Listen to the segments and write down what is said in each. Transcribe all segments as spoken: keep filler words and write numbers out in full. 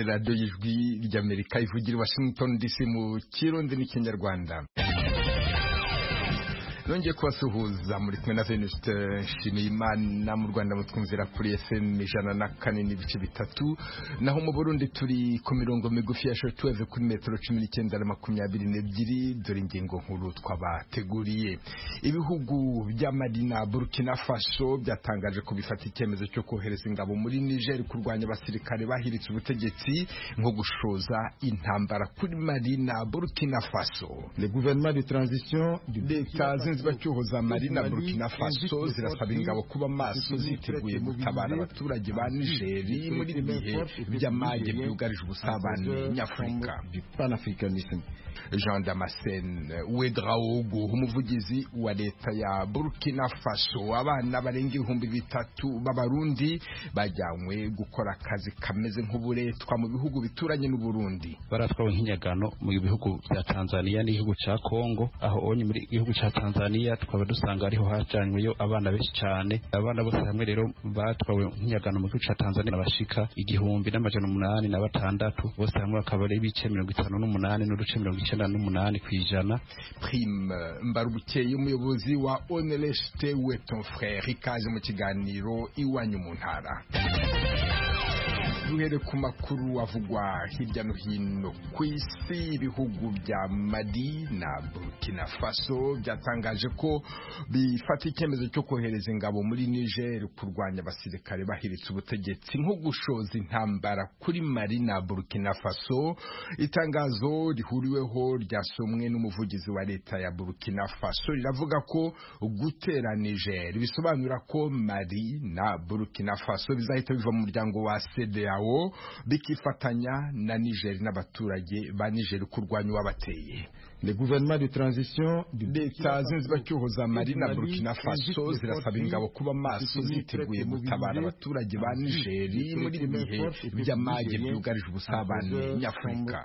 radiyo y'ijwi ry'Amerika ivugira i Washington D C mu Kirundi n'Ikinyarwanda. Nongeye kubasuhuza muri kumwe na Venuste Nshimiyimana mu Rwanda mutwumvira kuri F M ijana na kane n'ibice bitatu, naho mu Burundi turi ku mirongo migufi ya shortwave kuri metero cumi n'icyenda na makumyabiri n'ebyiri. Dore ingingo nkuru twabateguriye. Ibihugu bya Mali na Burkina Faso byatangaje ko bifata icyemezo cyo kohereza ingabo muri Niger kurwanya abasirikare bahiritse ubutegetsi nko gushoza intambara kuri Mali na Burkina Faso. Le gouvernement de transition du Inzibacyuho za Mali na Burkina Faso zirasaba ingabo kuba maso ziteguye gutabara abaturage ba Niger muri bihe by'amage byugarije ubusabane nyafurika. Jean Damascene Ouedraogo, umuvugizi wa leta ya Burkina Faso, abana barenga ibihumbi bitatu b'abarundi bajyanywe gukora akazi kameze nk'uburetwa mu bihugu bituranye n'u Burundi. Baratwawe nk'inyagano mu bihugu bya Tanzania n'igihugu ca Kongo, aho onye muri igihugu ca Tanzania tukaba dusanga ariho hajanyweyo abana benshi cyane. Abana bose hamwe rero batwawe nk'inyagano mu gihugu ca Tanzania bashika igihumbi n'amajana umunani na batandatu, bose hamwe bakaba ari ibice mirongo itanu n'umunani n'uduce mirongo icyenda n'umunani kwijana. Prime Mbarubukeye, umuyobozi wa Oneleste we ton frère, ikaze mu kiganiro iwanyu mu ntara. Duhere ku makuru avugwa hirya no hino ku isi. Ibihugu bya Mali na Burkina Faso byatangaje ko bifata icyemezo cyo kohereza ingabo muri Niger kurwanya abasirikare bahiritse ubutegetsi nko gushoza intambara kuri Mali na Burkina Faso. Itangazo rihuriweho ryasomwe n'umuvugizi wa leta ya Burkina Faso riravuga ko gutera Niger bisobanura ko Mali na Burkina Faso bizahita biva mu muryango wa C D A O bikifatanya na Niger n'abaturage ba Niger kurwanya wabateye. Le gouvernement de transition leta z'inzibacyuho za Mali na Burkina Faso zirasaba ingabo kuba maso ziteguye gutabara abaturage ba Niger muri bihe by'amage byugarije ubusabane nyafurika.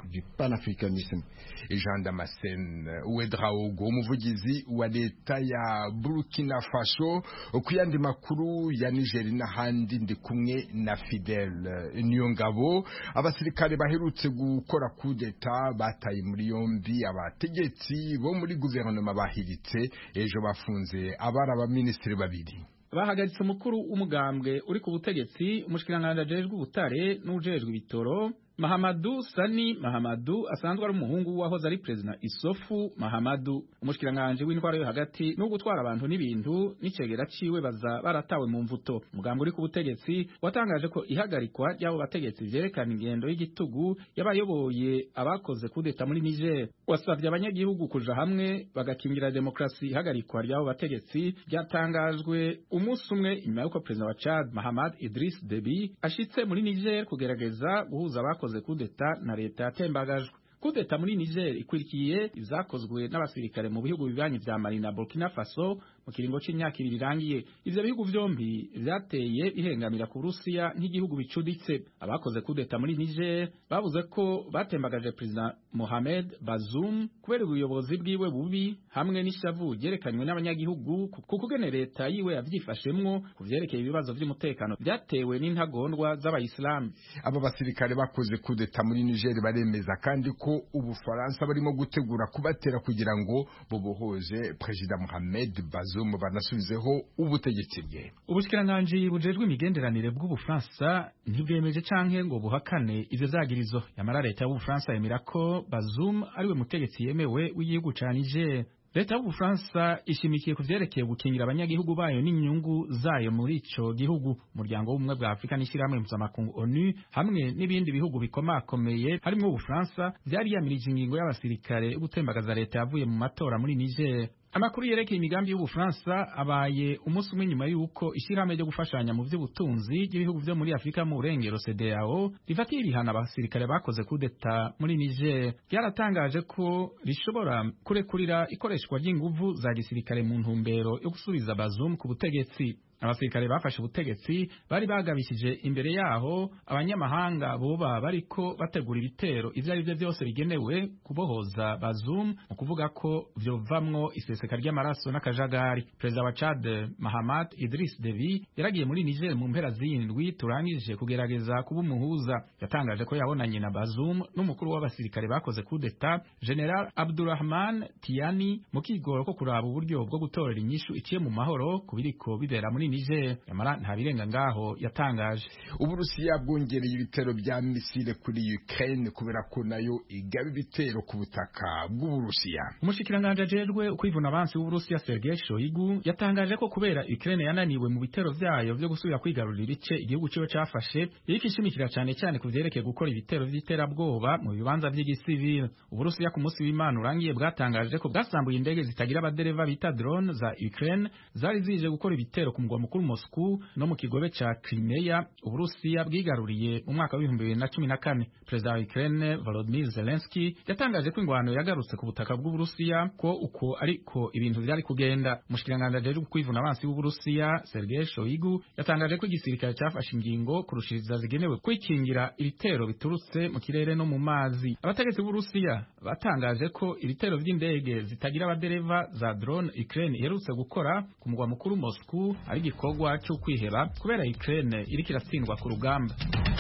Jean Damascene Ouedraogo, umuvugizi wa leta ya Burkina Faso. Ku yandi makuru ya Niger n'ahandi ndi kumwe na Fidel Niyongabo. Abasirikare baherutse gukora kudeta bataye muri yombi abategetsi bo muri guverinoma bahiritse ejo bafunze abari abaminisitiri babiri. Bahagaritse umukuru w'umugambwe uri ku butegetsi, umushikiranganje ajejwe ubutare n'ujejwe ibitoro Mahamadou Sani Mahamadou, asanzwe ari umuhungu wahoze ari president Isofu Mahamadou. Umushikiranganje w'intwaro yo hagati no gutwara abantu n'ibintu n'icegera ciwe baza baratawe mu mvuto. Umugambwe uri ku butegetsi watangaje ko ihagarikwa ry'abo bategetsi vyerekana ingendo y'igitugu y'abayoboye abakoze kudeta muri Niger. Wasavye abanyagihugu kuja hamwe bagakingira demokrasi. Ihagarikwa ry'abo bategetsi ryatangajwe umunsi umwe inyuma y'uko president wa Chad Mahamad Idriss Deby ashitse muri Niger kugerageza guhuza abakoze kudeta na leta yatembagajwe. Kudeta muri Niger ikurikiye izakozwe n'abasirikare mu bihugu bibanyi vya Mali na Burkina Faso mu kiringo c'imyaka ibiri irangiye. Ivyo bihugu vyombi vyateye bihengamira ku Rusiya nk'igihugu bicuditse. Abakoze kudeta muri Niger bavuze ko batembagaje president Mohamed Bazoum kubera ubuyobozi bwiwe bubi hamwe n'ishavu ryerekanywe n'abanyagihugu ku kugene leta yiwe yavyifashemwo ku vyerekeye ibibazo vy'umutekano byatewe n'intagondwa z'abayisilamu. Aba basirikare bakoze kudeta muri Niger baremeza kandi ko Ubufaransa barimo gutegura kubatera kugira ngo bubohoje President Mohamed Bazoum banasubizeho ubutegetsi bwe. Ubushikiranganje bujejwe imigenderanire bw'Ubufaransa ntibwemeje canke ngo buhakane ivyo zagirizo. Yamara leta y'Ubufaransa yemera ko Bazoum ariwe mutegetsi yemewe w'igihugu ca Niger. Leta y'Ubufaransa ishimikiye kuvyerekeye gukingira abanyagihugu bayo n'inyungu zayo muri ico gihugu. Umuryango w'ubumwe bwa Afrika n'ishirahamwe mpuzamakungu ONU hamwe n'ibindi bihugu bikomakomeye harimwo Ubufaransa vyari yamirije ingingo y'abasirikare gutembagaza leta yavuye mu matora muri Niger. Amakuru yerekeye imigambi y'Ubufaransa abaye umunsi umwe nyuma yuko ishirahamwe ryo gufashanya mu vy'ubutunzi y'ibihugu vyo muri Afrika mu burengero C D A O rifatiye ibihano abasirikare bakoze kudeta muri Niger. Ryaratangaje ko rishobora kurekurira ikoreshwa ry'inguvu za gisirikare mu ntumbero yo gusubiza Bazoum ku butegetsi. abasirikare bafashe ubutegetsi bari bagabishije imbere yaho abanyamahanga boba bariko bategura ibitero ivyo ari byo byose bigenewe kubohoza Bazoum mu kuvuga ko vyovamwo iseseka ry'amaraso n'akajagari. Perezida wa Chad Mahamat Idriss Deby yaragiye muri Niger mu mpera z'indwi turangije kugerageza kuba umuhuza. Yatangaje ko yabonanye na Bazoum n'umukuru w'abasirikare bakoze coup d'etat General Abdurrahman Tiani mu kigoro ko kuraba uburyo bwo gutorera inyishu iciye mu mahoro kubiriko bibera muri Niger. Yamara nta birenga ngaho yatangaje. Uburusiya bwongereye ibitero bya misile kuri Ukraine kubera ko nayo igaba ibitero ku butaka bw'Uburusiya. Umushikiranganje ajejwe ukwivuna abansi w'Uburusiya Sergei Shoigu yatangaje ko kubera Ukraine yananiwe mu bitero vyayo vyo gusubira kwigarurira ibice igihugu ciwe cafashe iriko ishimikira cyane cyane ku vyerekeye gukora ibitero vy'iterabwoba mu bibanza vy'igisivile. Uburusiya ku munsi w'Imana urangiye bwatangaje ko bwasambuye indege zitagira abadereva bita drone za Ukraine zari zije gukora ibitero ku mugwa mukuru Moscow no mu kigobe ca Crimea Uburusiya bwigaruriye mu mwaka wa bibiri bibiri na cumi na kane. Perezida wa Ukraine Volodymyr Zelensky yatangaje ko ingwano yagarutse ku butaka bw'Uburusiya ko uko ariko ibintu vyari kugenda. Umushikiranganje ajejwe kwivuna abansi w'Uburusiya Sergei Shoigu yatangaje ko igisirikare cyafashe ingingo kurushiriza zigenewe kwikingira ibitero biturutse mu kirere no mu mazi. Abategetsi b'Uburusiya batangaje ko ibitero vy'indege zitagira abadereva za drone Ukraine iherutse gukora ku mugwa mukuru Moscow ari gikorwa cyo kwiheba kubera Ukraine iriko iratsindwa ku rugamba.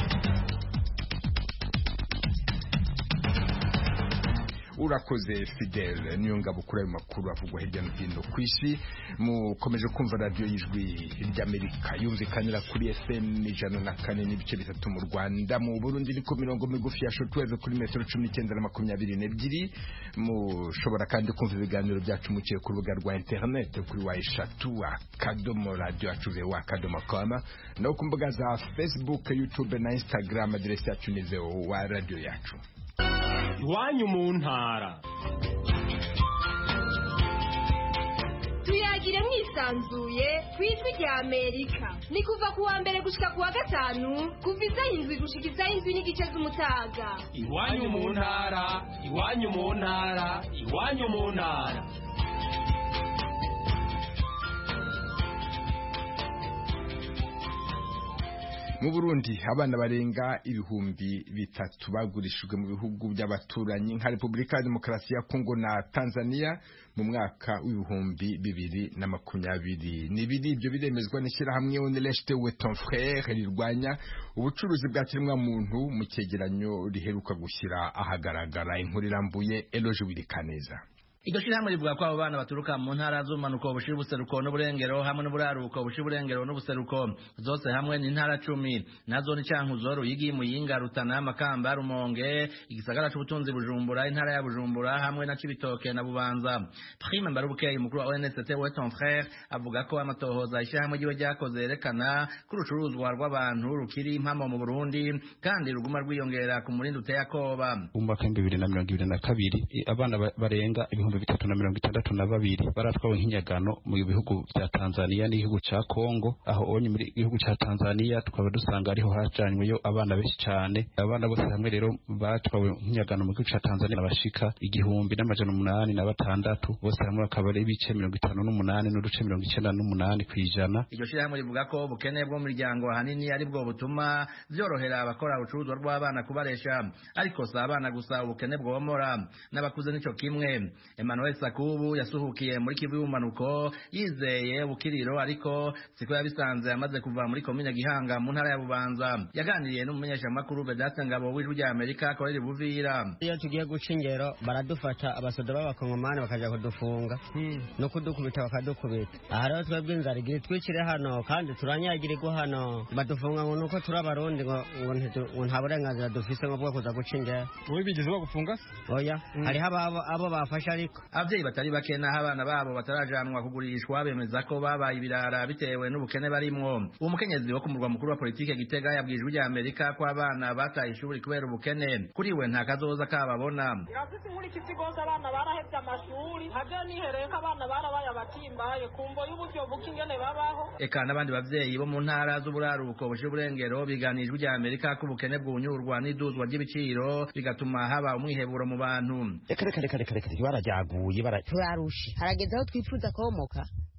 Urakoze Fidel niyo ngabo kuri ayo makuru avugwa hirya no hino ku isi. Mukomeje kumva radio y'ijwi ry'Amerika yumvikanira kuri F M ijana na kane n'ibice bitatu mu Rwanda, mu Burundi ni ku mirongo migufi ya shortwave kuri metero cumi n'icyenda na makumyabiri n'ebyiri. Mushobora kandi kumva ibiganiro byacu muciye ku rubuga rwa internet kuri wa eshatu akadomo radio yacu wa akadomo com no ku mbuga za Facebook, YouTube na Instagram. Address yacu ni wa radio yacu. Iwanyu mu ntara. Tuyagire mwisanzuye kw'ijwi rya Amerika. Ni kuva ku wa mbere gushika ku wa gatanu kuva isaha indwi gushika isaha indwi n'igice z'umutaga. Iwanyu mu ntara, iwanyu mu ntara, iwanyu mu ntara. Mu Burundi abana barenga ibihumbi bitatu bagurishijwe mu bihugu by'abaturanyi nka Repubulika ya Demokarasi ya Kongo na Tanzania mu mwaka w'ibihumbi bibiri na makumyabiri n'ibiri. Ibyo biremezwa n'ishyirahamwe Oneleste we ton frère rirwanya ubucuruzi bwa kiremwa muntu mu cyegeranyo riheruka gushyira ahagaragara. Inkuru irambuye Eloge Wirikaneza. Iryo shirahamwe rivuga ko abo bana baturuka mu ntara z'umanuko bushira ubuseruko n'uburengero hamwe n'uburaruko bushira uburengero n'ubuseruko zose hamwe ni ntara cumi nazo ni Cankuzo, Ruyigi, Muyinga, Rutana, Makamba, Rumonge, igisagara c'ubutunzi Bujumbura, intara ya Bujumbura hamwe na Cibitoke na Bubanza. Prime Mbarubukeye umukuru wa O N S T we ton frère avuga ko amatohoza ishirahamwe giwe ryakoze yerekana ko urucuruzwa rw'abantu rukiri impamo mu Burundi kandi ruguma rwiyongera ku murindi uteye akoba. Mu mwaka wa bibiri na mirongo ibiri na kabiri abana barenga ibihumbi bitatu na mirongo itandatu na babiri baratwawe nk'inyagano mu bihugu bya Tanzania n'igihugu ca Kongo. Aho onye muri igihugu ca Tanzania tukaba dusanga ariho hajanyweyo abana benshi cyane. Abana bose hamwe rero batwawe nk'inyagano mu gihugu ca Tanzania bashika igihumbi n'amajana umunani na batandatu, bose hamwe bakaba ari ibice mirongo itanu n'umunani n'uduce mirongo icyenda n'umunani kwijana. Iryo shirahamwe rivuga ko ubukene bwo mu miryango ahanini ari bwo butuma vyorohera abakora ubucuruzwa rw'abana kubaresha, ariko si abana gusa ubukene bwomora n'abakuze nico kimwe. Emmanuel Sakubu yasuhukiye muri Kivu y'umanuko yizeye ubukiriro, ariko siko yabisanze amaze kuva muri komine Gihanga mu ntara ya Bubanza. Yaganiriye n'umumenyesha makuru Vedaste Ngabo w'ijwi rya Amerika akorera Buvira. Iyo tugiye guca ingero baradufata abasoda b'abakongomani bakaja kudufunga hmm. no kudukubita bakadukubita. Aha rero twebwe inzara igihe twicire hano kandi turanyagirirwa hano badufunga ngo nuko turi abarundi ngo ngo nta burenganzira dufise ngo bwo kuza guca ingero. Wowe bigeze bagufunga? Oya hmm. hariho abo abo bafasha, ariko abavyeyi batari bake naho abana babo batarajanwa kugurishwa bemeza ko babaye ibirara bitewe n'ubukene barimwo. Uwo mukenyezi wo ku murwa mukuru wa politike Gitega yabwijwe rya Amerika ko abana bataye ishuri kubera ubukene. Kuri we nta kazoza kababona. Irafise muri kizigoza abana barahevye amashuri haje nihereka abana barabaye abatimbaye kumbo y'uburyo bukingene babaho. Eka n'abandi bavyeyi bo mu ntara z'uburaruko bushira uburengero biganijwe rya Amerika ko ubukene bwunyurwa n'iduzwa ry'ibiciro bigatuma haba umwiheburo mu bantu. Eka reka reka reka reka barajyaguye bara turarushe harageze aho twifuza komoka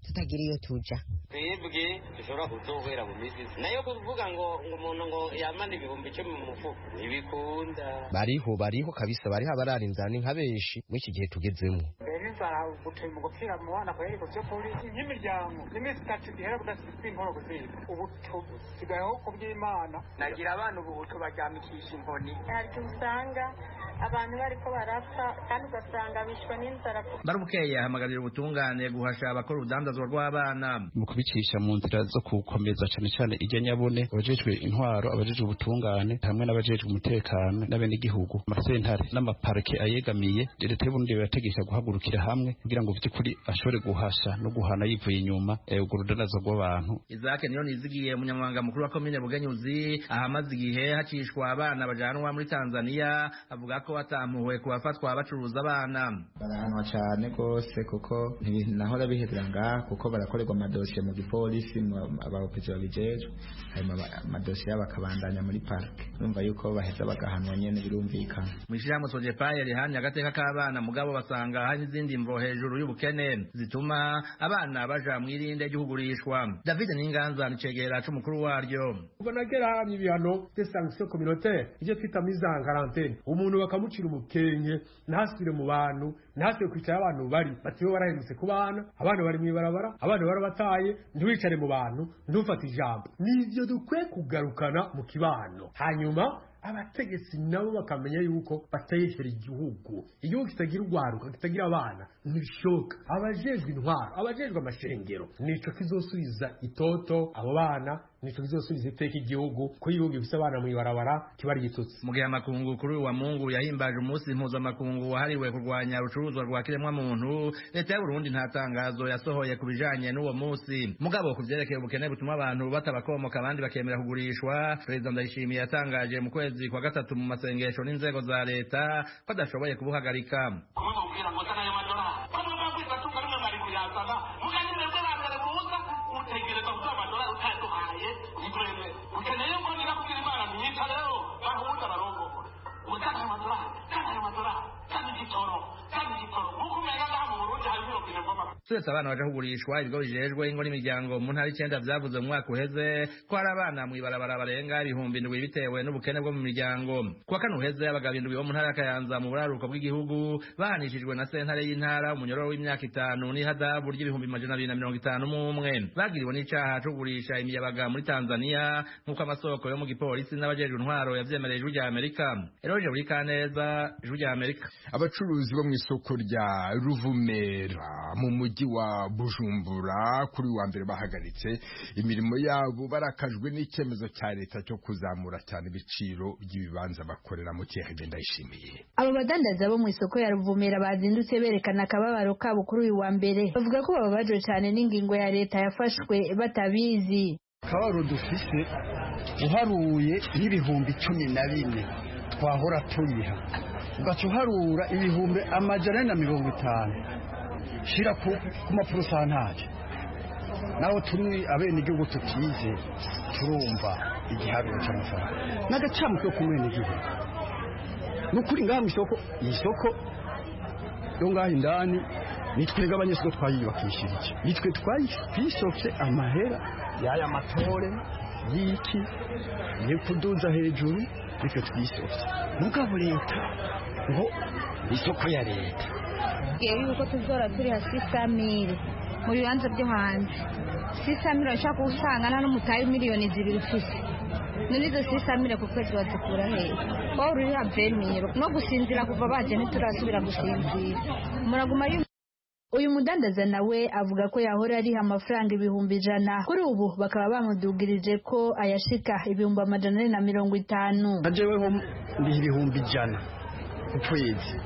tutagira iyo tuja twebwe dushobora kuzohera mu minsi nayo kuvuga ngo ngo umuntu ngo yamana ibihumbi icumi mu mufuko ntibikunda bariho bariho kabisa bariho abarara inzara ni nka benshi muri iki gihe tugezemo inzara gutuma gupfira mu bana kweri ko cyo polisi nk'imiryango n'imisi itatu ihera kudasizwe inkoro kuzirika ubu tusigayeho ku by'Imana nagira abana ubu tubaryamikisha inkoni hari usanga abantu bariko barapfa kandi ugasanga bishwe n'inzara. Barubukeye ahamagarira ubutungane guhasha abakora urudandazwa rw'abana mu kubicisha mu nzira zo gukomeza cyane cyane ijya nyabune abajejwe intwaro abajejwe ubutungane hamwe n'abajejwe umutekano n'abenegihugu amasentare n'amaparike ayegamiye leta y'Uburundi irategeka guhagurukira hamwe kugira ngo by'ukuri ashobore guhasha no guhana yivuye inyuma urwo rudandazwa rw'abantu. Isaac niyo nizigiye umunyamabanga mukuru wa komine Bugenyuzi ahamaze igihe hacishwa abana bajanwa muri Tanzania avuga ko atampuhwe kubafatwa bacuruza abana. Barahanwa cyane gose kuko ntibinahora bihedera ngaha kuko barakorerwa amadosiye mu gipolisi abaopezi babijejwe hanyuma amadosiye bakabandanya muri parike urumva yuko baheza bagahanwa nyene birumvikana. Mwishirahamwe Sojepaye rihanye agateka k'abana mugabo basanga hari izindi mvo hejuru y'ubukene zituma abana baja mwirinde ry'ugurishwa. David Ninganza nicegera c'umukuru waryo. Ubwo nagera hamwe ibihano de sanction communautaire ije twita mise en quarantaine umuntu bakamucira umukenke ntasubire mu bantu ntasubire kwicara abantu bari batiwe barahindutse ku bana abana bari mwibarabara abana barabataye ntiwicare mu bantu ntufate ijambo nivyo dukwiye kugarukana mu kibano hanyuma abategetsi nabo bakamenya yuko batayeshera igihugu igihugu kitagira urwaruka kitagira abana ntibishoka abajejwe intwaro abajejwe amashengero nico kizosubiza itoto abo bana nico kizosubiza iteka igihugu ko igihugu gifise abana mwibarabara kibari gitutsi. Mu gihe amakungu kuri uwa Mungu yahimbaje umunsi mpuzamakungu wahariwe kurwanya urucuruzwa rwa kiremwa muntu leta y'u Burundi nta tangazo yasohoye kubijanye n'uwo munsi mugabo kuvyerekeye ubukene butuma abantu batabakomoka abandi bakemera kugurishwa Perezida Ndayishimiye yatangaje mu kwezi kwa gatatu mu masengesho n'inzego za leta ko adashoboye kubuhagarika. Turetse abana baje kugurishwa ibigo bijejwe ingo n'imiryango mu ntara icenda vyavuze mu mwaka uheze ko hari abana mw'ibarabara barenga ibihumbi indwi bitewe n'ubukene bwo mu miryango. Kuwa kane uheze abagabo indwi bo mu ntara ya Kayanza mu buraruko bw'igihugu bahanishijwe na sentare y'intara umunyororo w'imyaka itanu n'ihadabu ry'ibihumbi amajana abiri na mirongo itanu n'umwe bagiriwe n'icaha co kugurisha imiyabaga muri Tanzania nk'uko amasoko yo mu gipolisi n'abajejwe intwaro yavyemereye ijwi rya Amerika. Eroje buri kaneza ijwi rya Amerika. Abacuruzi bo mw'isoko rya Ruvumera mu mujyi wa Bujumbura kuri wa mbere bahagaritse imirimo yabo barakajwe n'icyemezo cya leta cyo kuzamura cyane ibiciro by'ibibanza bakorera mu Kiyaga Ndayishimiye. Abo badandaza bo mu isoko ya Ruvumera bazindutse berekana akababaro kabo kuri uyu wa mbere bavuga ko bababajwe cyane n'ingingo ya leta yafashwe batabizi. Kabaro dufise uharuye n'ibihumbi cumi na bine twahora turiha ugaca uharura ibihumbi amajana na mirongo itanu shira ku mapurusantaje naho turi abene igihugu tutize turumva igiharuro cy'amafaranga n'agacamu ko kumwene igihugu nukuri ngaha mu isoko isoko yo ngaha indani nitwega abanyesoko twayiyubakishirije nitwe twayisofye amahera yaya matore yiki yo kuduza hejuru nitwe twisofye mugabo leta ngo isoko ya leta yuko tuzora turi hasi samire mu bibanza byo hanze sisamire ashaka usangana n'umutayi miliyoni zibiri ufise none izo sisamire ku kwezi bazikura hehe wowe uri habyemeye no gusinzira kuva baje ntiturasubira gusinzira muraguma uyu mudandaza nawe avuga ko yahora ariha amafaranga ibihumbi ijana kuri ubu bakaba bamudugirije ko ayashika ibihumbi amajana ane na mirongo itanu najeweho ndiha ibihumbi ijana ku kwezi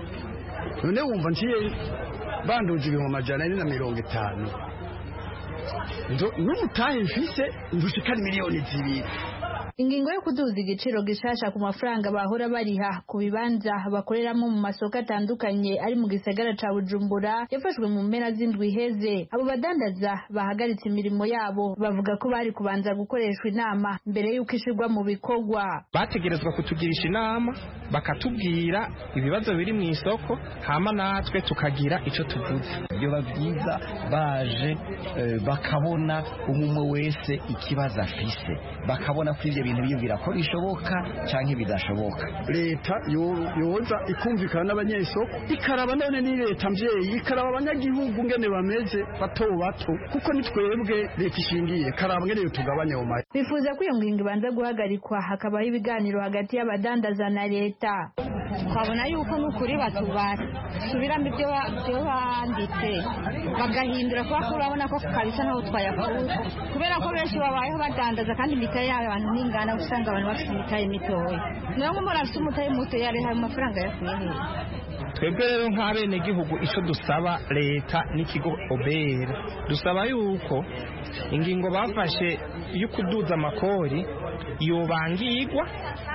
none wumva nciye banduje ibihumbi amajana ane na mirongo itanu n'umutahe mfise ndushikana miliyoni zibiri. ingingo yo kuduza igiciro gishasha ku mafaranga bahora bariha ku bibanza bakoreramo mu masoko atandukanye ari mu gisagara ca Bujumbura yafashwe mu mpera z'indwi iheze. Abo badandaza bahagaritse imirimo yabo bavuga ko bari kubanza gukoreshwa inama mbere y'uko ishirwa mu bikorwa. Bategerezwa kutugirisha inama bakatubwira ibibazo biri mu isoko hama natwe tukagira ico tuvuze. Byo babyiza baje uh, bakabona umwe wese ikibazo afise bakabona ko ivyo bintu biyumvira ko bishoboka canke bidashoboka. Leta yoza ikumvikana n'abanyesoko ikaraba none ni leta mvyeyi ikaraba abanyagihugu ngene bameze bato bato kuko ni twebwe leta ishingiye karaba ngene tugabanya mu mayi. Bifuza ko iyo ngingo ibanza guhagarikwa hakabaho ibiganiro hagati y'abadandaza na leta. Twabona yuko n'ukuri batubara subiramo ibyo byo banditse bagahindura kuba kurabona ko kabisa naho twayakuza kubera ko benshi babayeho badandaza kandi imitaye yawe abantu ningana usanga abantu bafite imitaye mitoya naho umuntu afite umutaye muto yari hari amafaranga yakuye. Twebwe rero nk'abene gihugu ico dusaba leta n'ikigo obere dusaba yuko ingingo bafashe yo kuduza amakori yobangirwa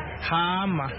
hama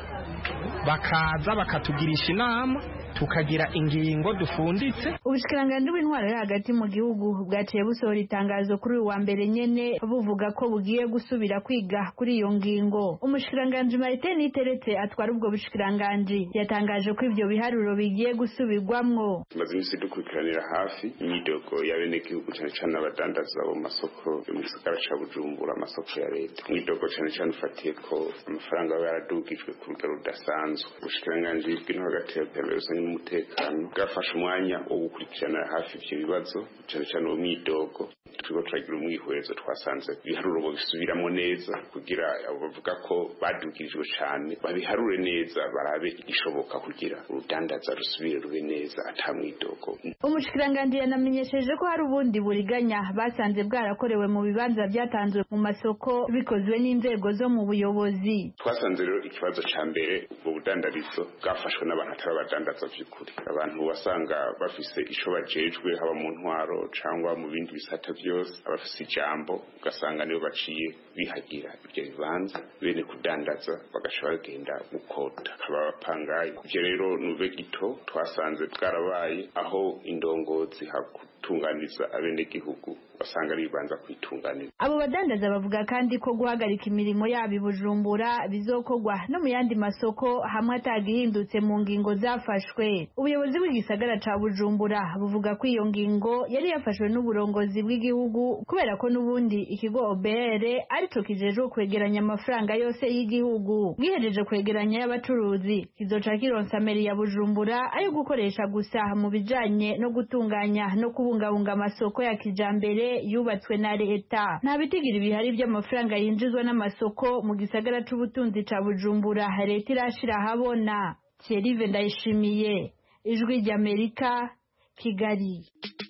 bakaza bakatugirisha inama tukagira ingingo dufunditse. Ubushikiranganje bw'intwaro yo hagati mu gihugu bwaciye busohora itangazo kuri uwa mbere nyene buvuga ko bugiye gusubira kwiga kuri iyo ngingo. Umushikiranganje Martin Niteretse atwara ubwo bushikiranganje yatangaje ko ivyo biharuro bigiye gusubirwamwo. Tumaze imisi dukurikiranira hafi imyidogo y'abene gihugu cyane cyane abadandaza bo masoko yo mu gisagara ca Bujumbura amasoko ya leta. Imyidogo cyane cyane ufatiye ko amafaranga yaradugijwe ku rugero rudasanzwe. Ubushikiranganje bw'intwaro hagati ya umutekano bwafashe umwanya wo gukurikirana hafi ivyo bibazo cyane cyane uwo mwidogo. Turiko turagira umwihwezo twasanze ibiharuro bisubiramo neza kugira abo bavuga ko badugirijwe cyane babiharure neza barabe ishoboka kugira urudandaza rusubire rube neza ata mwidogo. Umushikiranganje yanamenyesheje ko hari ubundi buriganya basanze bwarakorewe mu bibanza byatanzwe mu masoko bikozwe n'inzego zo mu buyobozi. Twasanze rero ikibazo ca mbere ubwo budandarizo bwafashwe n'abantu atari abadandaza vy'ukuri, abantu wasanga bafise ico bajejwe haba mu ntwaro cangwa mu bindi bisata byose abafise ijambo ugasanga nibo baciye bihagira ibyo bibanza bene kudandaza bagasha bagenda gukota kaba bapangaye. Ivyo rero nube gito twasanze bwarabaye aho indongozi hakutunganiza abene gihugu basanga bibanza kwitunganira. Abo badandaza bavuga kandi ko guhagarika imirimo yabo i Bujumbura bizokogwa no mu yandi masoko hamwe atagihindutse mu ngingo zafashwe. Ubuyobozi bw'igisagara ca Bujumbura buvuga ko iyo ngingo yari yafashwe n'uburongozi bw'igihugu kubera ko nubundi ikigo O B R arico kijejwe kwegeranya amafaranga yose y'igihugu. Gihejeje kwegeranya y'abacuruzi kizoca kironsa meri ya Bujumbura ayo gukoresha gusa mu bijanye no gutunganya no kubungabunga amasoko ya kijambere yubatswe na leta. Nta bitigiri bihari by'amafaranga yinjizwa n'amasoko mu gisagara c'ubutunzi ca Bujumbura leta irashira habona. Thierry Ndayishimiye, Ijwi ry'Amerika, Kigali.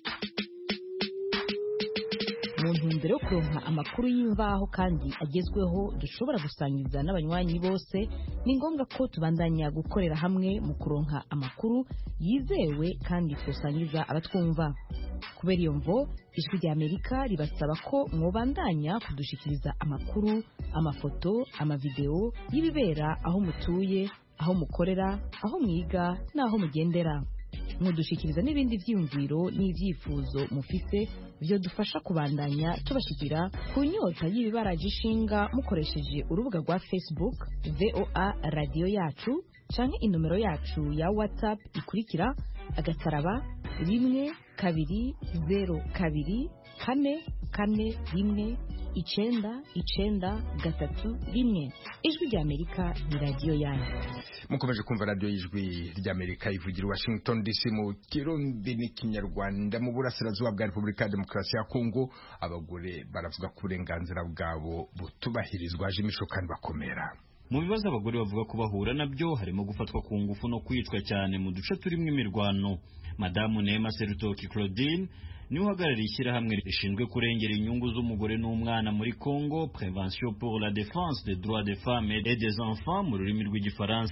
Mu ntumbero yo kuronka amakuru y'imvaho kandi agezweho dushobora gusangiza n'abanywanyi bose, ni ngombwa ko tubandanya gukorera hamwe mu kuronka amakuru yizewe kandi tusangiza abatwumva. Kubera iyo mvo, Ijwi ry'Amerika ribasaba ko mwobandanya kudushikiriza amakuru, amafoto, amavideo y'ibibera aho mutuye, aho mukorera, aho mwiga n'aho mugendera. Mudushikiriza n'ibindi vyiyumviro n'ivyifuzo mufise byo dufasha kubandanya tubashikira ku nyota y'ibibaraje ishinga mukoresheje urubuga rwa Facebook V O A Radio Yacu canke inomero yacu ya WhatsApp ikurikira agataraba rimwe kabiri zero kabiri kane kane rimwe icenda icenda gatatu rimwe. Ijwi ry'Amerika ni radio yanyu. Mukomeje kumva radio y'Ijwi ry'Amerika ivugira Washington D C mu Kirundi n'Ikinyarwanda. Mu burasirazuba bwa Repubulika ya Demokarasi ya Kongo abagore baravuga ku burenganzira bwabo butubahirizwa aje imisho kandi bakomera. Mu bibazo abagore bavuga ko bahura nabyo harimo gufatwa ku ngufu no kwicwa cyane mu duce turimo imirwano. Madamu Neema Serutoki Claudine ni uhagarariye ishyirahamwe rishinzwe kurengera inyungu z'umugore n'umwana muri Congo, Prévention pour la défense des droits des femmes et des enfants mu rurimi rw'igifaransa.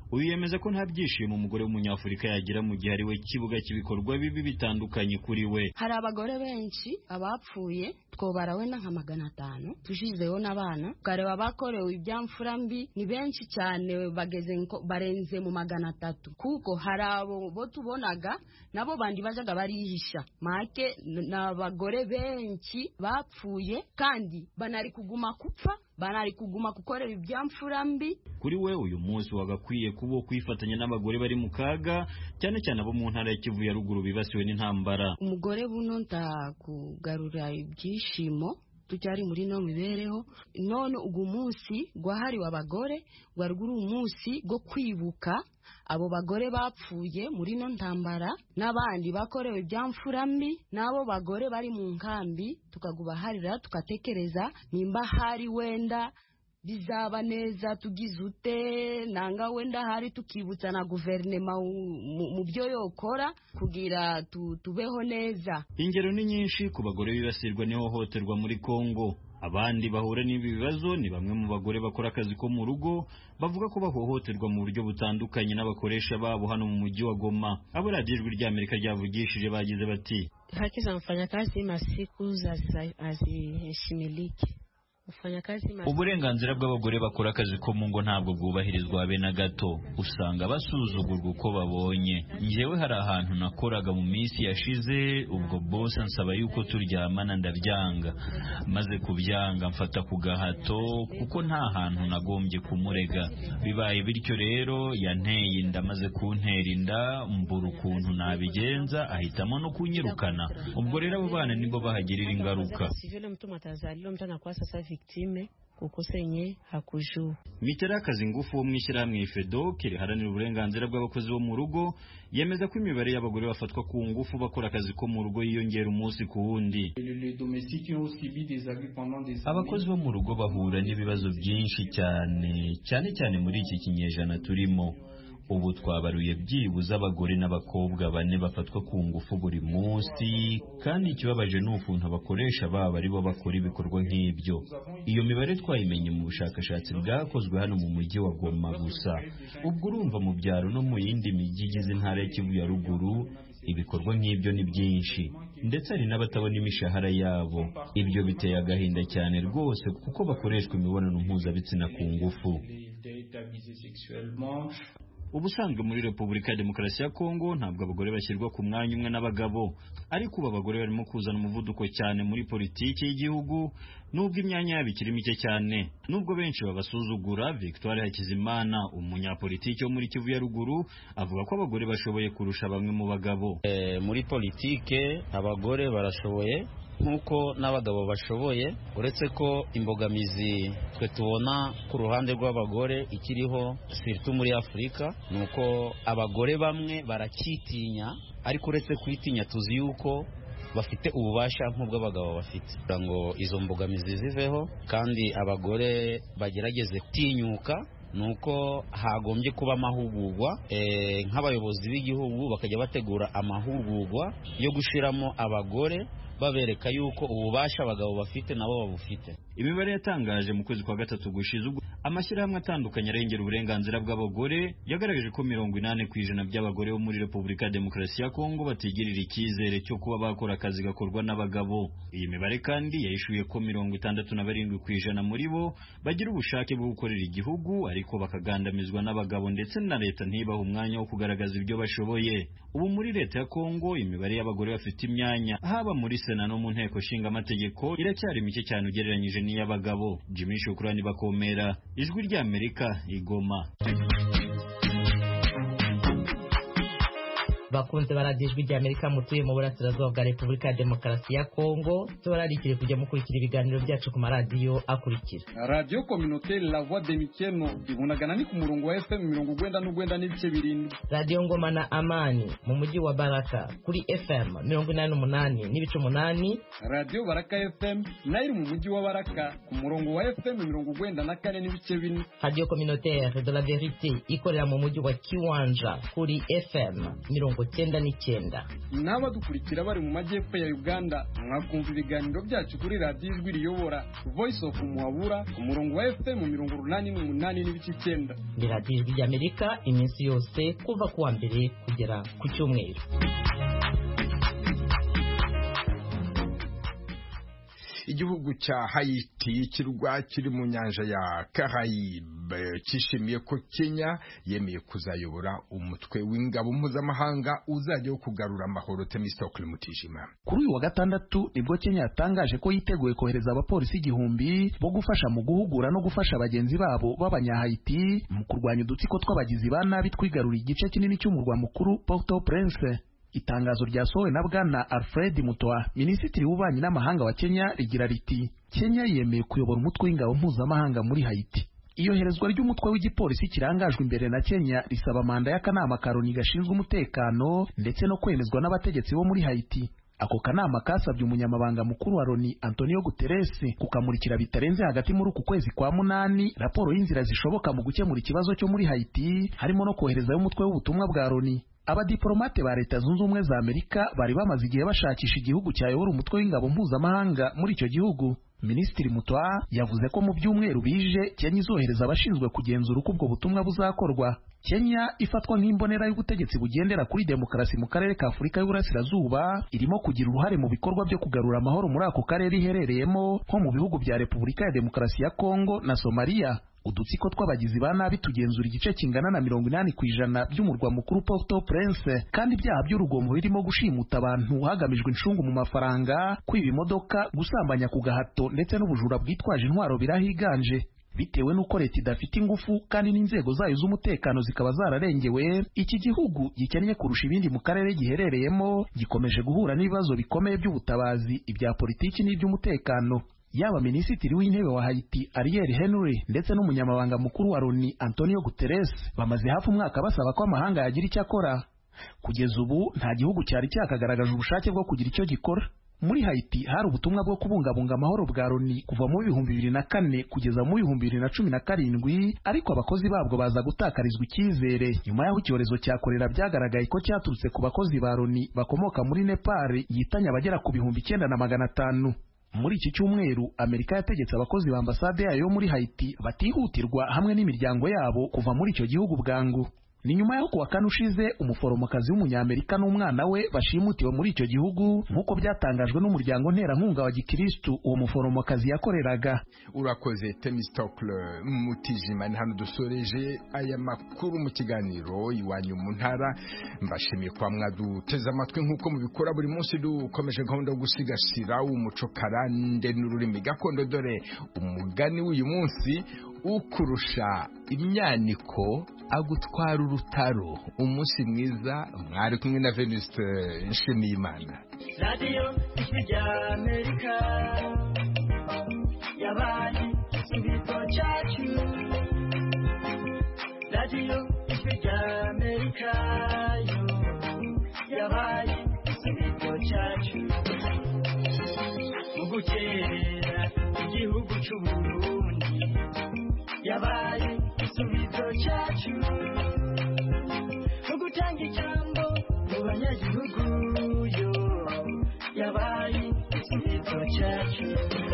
uyu yemeza ko nta byishimo umugore w'umunyafurika yagira mu gihe ari we kibuga cy'ibikorwa bibi bitandukanye kuri we. Hari abagore benshi abapfuye twobara wenda nka magana atanu tushizeho n'abana ukareba bakorewe ibyamfura mbi ni benshi cyane bageze barenze mu magana atatu kuko hari abo bo tubonaga nabo bandi bajaga barihisha make n'abagore benshi bapfuye kandi banari kuguma kupfa banari kuguma gukorera ibyamfura mbi. Kuri we uyu munsi wagakwiye kubo kwifatanya n'abagore bari mu kaga cyane cyane abo mu ntara ya Kivu ya ruguru bibasiwe n'intambara. Umugore buno ndakugarura ibyishimo tucyari muri no mibereho none ugu munsi gwahariwe abagore gwaruguru umunsi go kwibuka abo bagore bapfuye muri no ntambara n'abandi bakorewe ibyamfura mbi nabo bagore bari mu nkambi tukagubaharira tukatekereza nimba hari wenda bizaba neza tugizute nanga wenda hari tukibutsa na guverinema mu byo yokora kugira tu, tubeho neza. Ingero ni nyinshi ku bagore bibasirwa n'ihohoterwa muri Kongo. Abandi bahura n'ibi bibazo ni bamwe mu bagore bakora akazi ko mu rugo bavuga ko bahohoterwa mu buryo butandukanye n'abakoresha babo hano mu mujyi wa Goma. Abo radiyo ijwi ry'Amerika ryavugishije bagize bati haki za mfanyakazi masiku haziheshimiliki. Uburenganzira bw'abagore bakora akazi ko mu ngo ntabwo bwubahirizwa habe na gato, usanga basuzugurwa uko babonye. Njyewe hari ahantu nakoraga mu minsi yashize, ubwo boss ansaba yuko turyamana ndabyanga, maze kubyanga mfata ku gahato kuko nta hantu nagombye kumurega. Bibaye bityo rero yanteye inda, maze kuntera inda mbura ukuntu nabigenza, ahitamo no kunyirukana. Ubwo rero abo bana nibo bahagirira ingaruka. Victime kukosenye hakuju. Mitera kazi ngufu wo mwishyirahamwe Ifedo riharanira uburenganzira bw'abakozi bo mu rugo yemeza ko imibare y'abagore bafatwa ku ngufu bakora akazi ko mu rugo yiyongera umunsi ku wundi. Abakozi bo mu rugo bahura n'ibibazo byinshi cyane cyane cyane muri iki kinyejana turimo. Ubu twabaruye byibuze abagore n'abakobwa bane bafatwa ku ngufu buri munsi, kandi ikibabaje ni ukuntu abakoresha babo aribo bakora ibikorwa nk'ibyo. Iyo mibare twayimenye mu bushakashatsi bwakozwe hano mu mujyi wa Goma gusa. Ubwo urumva mu byaro no mu yindi mijyi igize intara ya Kivu ya ruguru ibikorwa nk'ibyo ni byinshi, ndetse hari n'abatabona imishahara yabo. Ibyo biteye agahinda cyane rwose kuko bakoreshwa imibonano mpuzabitsina ku ngufu. Ubusanzwe muri Repubulika ya Demokarasi ya Kongo ntabwo abagore bashyirwa ku mwanya umwe n'abagabo, ariko ubu abagore barimo kuzana umuvuduko cyane muri politiki y'igihugu nubwo imyanya yabo ikiri mike cyane. Nubwo benshi babasuzugura, Victoire Hakizimana umunyapolitiki wo muri Kivu ya ruguru avuga ko abagore bashoboye kurusha bamwe mu bagabo. E, muri politike abagore barashoboye nkuko n'abagabo bashoboye, uretse ko imbogamizi twe tubona ku ruhande rw'abagore ikiriho sirtu muri Afurika nuko abagore bamwe barakitinya, ariko uretse kwitinya tuzi yuko bafite ububasha nk'ubw'abagabo bafite, kugira ngo izo mbogamizi ziveho kandi abagore bagerageze kutinyuka. Nuko hagombye kuba amahugurwa e, nk'abayobozi b'igihugu bakajya bategura amahugurwa yo gushiramo abagore babereka yuko ububasha abagabo bafite nabo babufite. Imibare yatangaje mu kwezi kwa gatatu gushize ubwo amashyirahamwe atandukanye arengera uburenganzira bw'abagore yagaragaje ko mirongo inani ku ijana by'abagore bo muri Repubulika ya Demokarasi ya Kongo batigirira icyizere cyo kuba bakora akazi gakorwa n'abagabo. Iyi mibare kandi yahishuye ko mirongo itandatu na barindwi ku ijana muri bo bagira ubushake bwo gukorera igihugu, ariko bakagandamizwa n'abagabo ndetse na leta ntibaha umwanya wo kugaragaza ibyo bashoboye. Ubu muri leta ya Kongo imibare y'abagore bafite imyanya haba muri Sena no mu nteko nshinga amategeko iracyari mike cyane ugereranyije n'iy'abagabo. Jimmy Shukrani Bakomera, Ijwi ry'Amerika, Igoma. Bakunze baradiyo Ijwi ry'Amerika mutuye mu burasirazuba bwa Repubulika ya Demokarasi ya Kongo, tubararikire kujya mukurikira ibiganiro byacu ku maradiyo akurikira: Radio Communautaire La Voix de Mikeno ibunagana ni ku murongo wa F M mirongo ugwenda n'ugwenda n'ibice birindwi. Radio Ngoma na Amani mu mujyi wa Baraka kuri F M mirongo inani n'umunani n'ibice umunani. Radio Baraka F M nayo mu mujyi wa Baraka ku murongo wa F M mirongo ugwenda na kane n'ibice bine. Radio Communautaire de la Vérité ikorera mu mujyi wa Kiwanja kuri F M mirongo mirongo cyenda n'icyenda. n'abadukurikira bari mu majyepfo ya Uganda mwakumva ibiganiro byacu kuri radiyo ijwi riyobora Voice of Muhabura ku murongo wa F M mirongo urunani n'umunani n'ibice icyenda. Ni radiyo ijwi ry'Amerika iminsi yose kuva kuwa mbere kugera ku cyumweru. Igihugu cya Haiti ikirwa kiri mu nyanja ya Caraïbe cyishimiye ko Kenya yemeye kuzayobora umutwe w'ingabo mpuzamahanga uzajya kugarura amahoro. Temistokle Mutijima. Kuri uyu wa gatandatu nibwo Kenya yatangaje ko yiteguye kohereza abapolisi igihumbi bo gufasha mu guhugura no gufasha bagenzi babo b'abanya-Haiti mu kurwanya udutsiko tw'abagizi ba nabi twigaruriye igice kinini cy'umurwa mukuru Port-au-Prince. Itangazo ryasohowe na Bwana Alfred Mutoa, Minisitiri w'Ububanyi n'Amahanga wa Kenya, rigira riti Kenya yemeye kuyobora umutwe w'ingabo mpuzamahanga muri Haiti. Iyoherezwa ry'umutwe w'igipolisi kirangajwe imbere na Kenya risaba manda y'akanama ka Loni gashinzwe umutekano ndetse no kwemezwa n'abategetsi bo muri Haiti. Ako kanama kasabye umunyamabanga mukuru wa Loni Antonio Guterres kukamurikira bitarenze hagati muri uku kwezi kwa munani raporo y'inzira zishoboka mu gukemura ikibazo cyo muri Haiti, harimo no koherezayo umutwe w'ubutumwa bwa Loni. Abadiplomate ba Leta Zunze Ubumwe za Amerika bari bamaze igihe bashakisha igihugu cyayobora umutwe w'ingabo mpuzamahanga muri icyo gihugu. Minisitiri Mutoa yavuze ko mu byumweru bije Kenya izohereza abashinzwe kugenzura uko ubwo butumwa buzakorwa. Kenya ifatwa nk'imbonera y'ubutegetsi bugendera kuri demokarasi mu karere ka Afurika y'Uburasirazuba, irimo kugira uruhare mu bikorwa byo kugarura amahoro muri ako karere iherereyemo nko mu bihugu bya Repubulika ya Demokarasi ya Kongo na Somalia. Udutsiko tw'abagizi ba nabi tugenzura igice kingana na mirongo inani ku ijana by'umurwa mukuru Port-au-Prince, kandi ibyaha by'urugomo birimo gushimuta abantu hagamijwe incungu mu mafaranga, kwiba imodoka, gusambanya ku gahato ndetse n'ubujura bwitwaje intwaro birahiganje. Bitewe n'uko leta idafite ingufu kandi n'inzego zayo z'umutekano zikaba zararengewe, iki gihugu gikennye kurusha ibindi mu karere giherereyemo gikomeje guhura n'ibibazo bikomeye by'ubutabazi, ibya politiki n'iby'umutekano. Yaba Minisitiri w'Intebe wa Haiti Ariel Henry ndetse n'umunyamabanga mukuru wa Loni Antonio Guterres bamaze hafi umwaka basaba ko amahanga yagira icyo akora. Kugeza ubu nta gihugu cyari cyakagaragaje ubushake bwo kugira icyo gikora. Muri Haiti hari ubutumwa bwo kubungabunga amahoro bwa Loni kuva mu bihumbi bibiri na kane kugeza mu bihumbi bibiri na cumi na karindwi, ariko abakozi babwo baza gutakarizwa icyizere nyuma y'aho icyorezo cya kolera byagaragaye ko cyaturutse ku bakozi ba Loni bakomoka muri Nepal yitanye abagera ku bihumbi icyenda na magana atanu. Muri iki cyumweru Amerika yategetse abakozi ba ambasade yayo muri Haiti batihutirwa hamwe n'imiryango yabo kuva muri icyo gihugu bwangu. Ni nyuma y'uko wa kane ushize umuforomokazi w'umunyamerika n'umwana we bashimutiwe muri icyo gihugu nk'uko byatangajwe n'umuryango nterankunga wa Gikristu uwo muforomokazi yakoreraga. Urakoze Temistokle Mutijima. Ni hano dusoreje aya makuru mu kiganiro Iwanyu mu Ntara. Mbashimiye kwa mwaduteze amatwi nk'uko mubikora buri munsi. Dukomeje gahunda yo gusigasira umuco karande n'ururimi gakondo, dore umugani w'uyu munsi: ukurusha imyaniko agutwara urutaro. Umunsi mwiza, mwari kumwe na Venuste Nshimiyimana. Radio Ijwi ry'Amerika yabaye igisubizo cyacu. Radio Ijwi ry'Amerika yo yabaye igisubizo cyacu. Mu gukerera igihugu cy'u Burundi yabaye igisubizo cyacu. Mu gutanga ijambo mu banyagihugu yo yabaye igisubizo cyacu.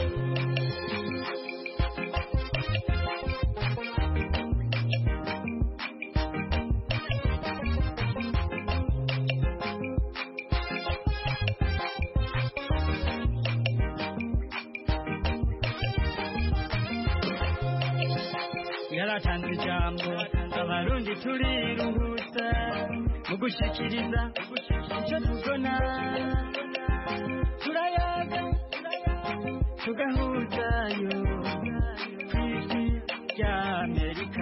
Yaratanze ijambo abarundi turiruhutsa mu gushikiriza icyo tubona, turayaga tugahuzayo ku Ijwi ry'Amerika.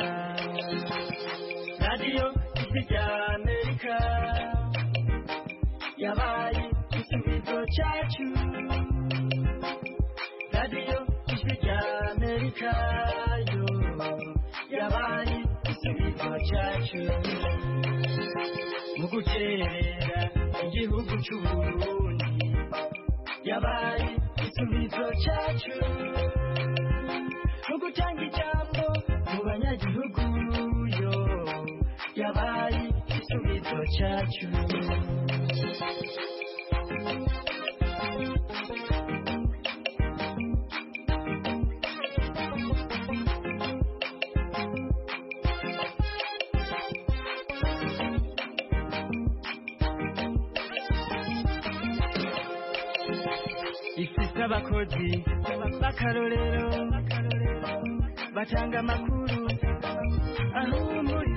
Radio Ijwi ry'Amerika yabaye igisubizo cyacu. Radio Ijwi ry'Amerika yo yabaye igisubizo cyacu. Mu gukerera igihugu cy'u Burundi yabaye igisubizo cyacu. Mu gutanga ijambo mu banyagihugu yo yabaye igisubizo cyacu. Ifite abakozi b'akarorero batanga amakuru ahumuriza